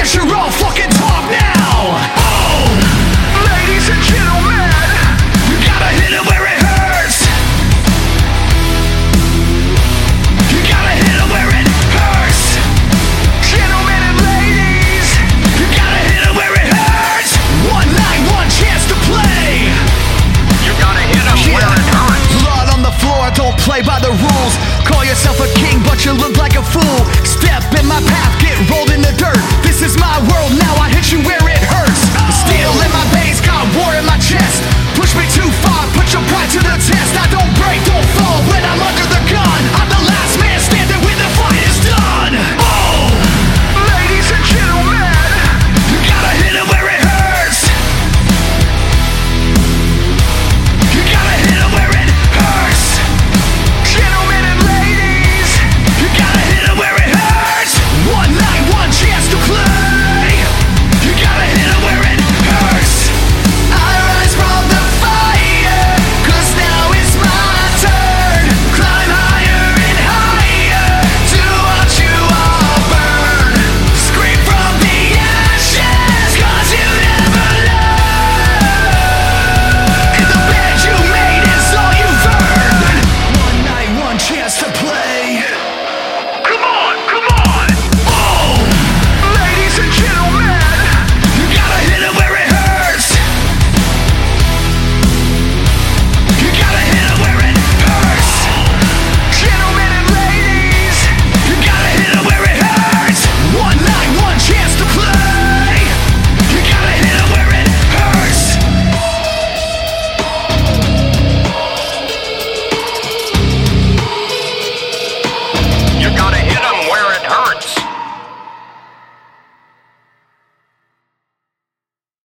guess you're all fucking talk now. Boom! Ladies and gentlemen, you gotta hit it where it hurts. You gotta hit it where it hurts. Gentlemen and ladies, you gotta hit it where it hurts. One night, one chance to play. You gotta hit him where it hurts. Blood on the floor, don't play by the rules. Call yourself a king, but you look like a fool. Step in my path, get rolled in the dirt. This is my world, now I hit you where it hurts. Steel in my veins, got war in my chest. Push me too far, put your pride to the test. I don't break, don't fall.